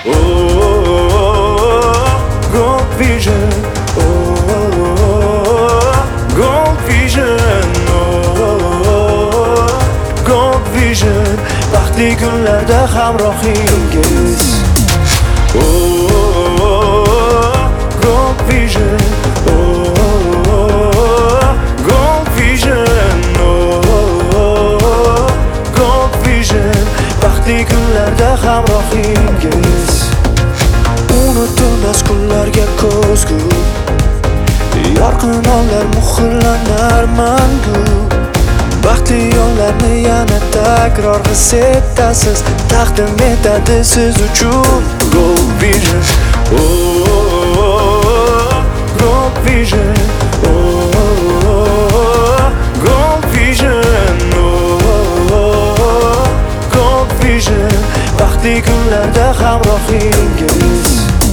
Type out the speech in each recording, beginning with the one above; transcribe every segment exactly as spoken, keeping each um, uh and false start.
Gold Vision, Gold Vision, Gold Vision, baxtli kunlarda hamrohingiz. Gold Vision, Gold Vision, Gold Vision, baxtli kunlarda hamrohingiz. Unutilmas kunlarga ko'zgu, yorqin onlar muhrlanar mangu. Baxtli yo'llarni yana takror his etasiz, taqdim etadi siz uchun Gold Vision, Gold Vision, Gold Vision, Gold Vision, baxtli kunlarda hamrohingiz.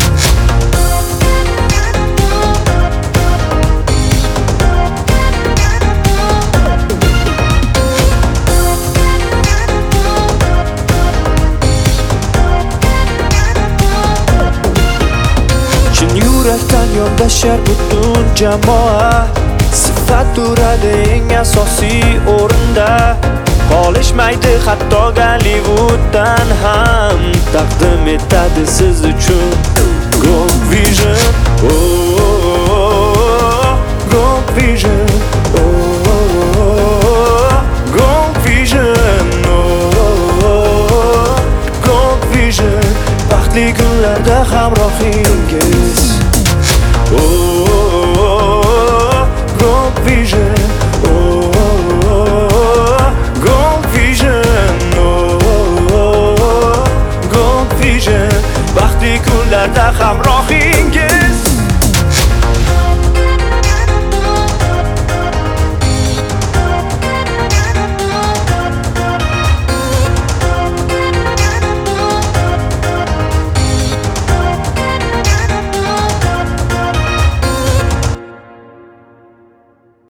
Yurakdan yondashar butun jamoa, sifat turadi eng asosiy o'rinda. Qolishmaydi hatto Gollywooddan ham, taqdim etadi siz uchun Gold Vision, Gold Vision, Gold Vision, Gold Vision, baxtli kunlarda hamrohingiz. Gold Vision, Gold Vision, Gold Vision, baxtli kunlarda hamrohingiz.